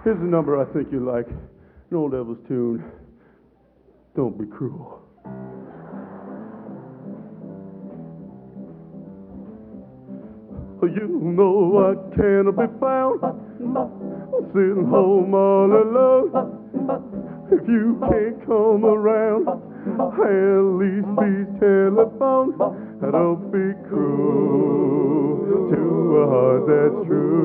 Here's a number I think you like. An old Elvis tune. Don't be cruel. You know I can't be found sitting home all alone. If you can't come around, at least please telephone. Don't be cruel to a heart that's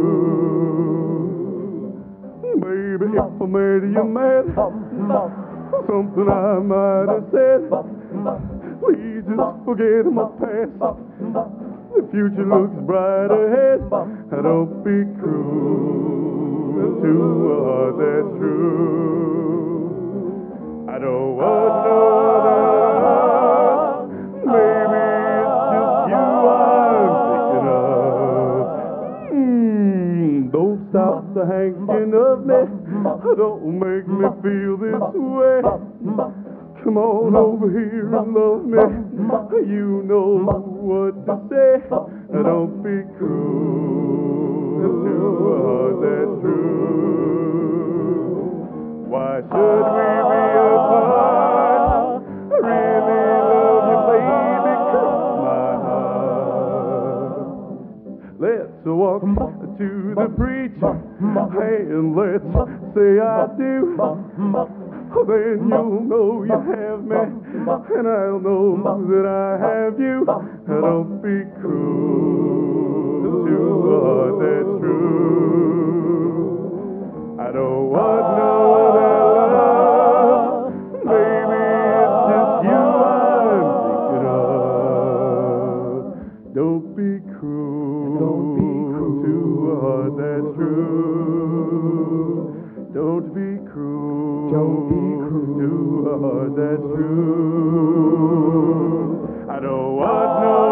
true. Baby, if I made you mad, something I might have said, please just forget my past. The future looks bright ahead. Don't be cruel to a heart that's true. I don't want no other. Maybe it's just you I'm thinking of. Don't stop the hanging of me. Don't make me feel this way. Come on over here and love me. You know what to say. Don't be cruel to a heart that's true. Why should we be apart? I really love you, baby. Cross my heart. Let's walk to the preacher and let's say I do. Then you'll know you have me, and I'll know that I have you. Don't be cruel to a heart that's true. I don't want no other love. Maybe it's just you I'm thinking of. Don't be cruel to a heart that's true. Don't be cruel. Don't be cruel to a heart that's true. I don't want no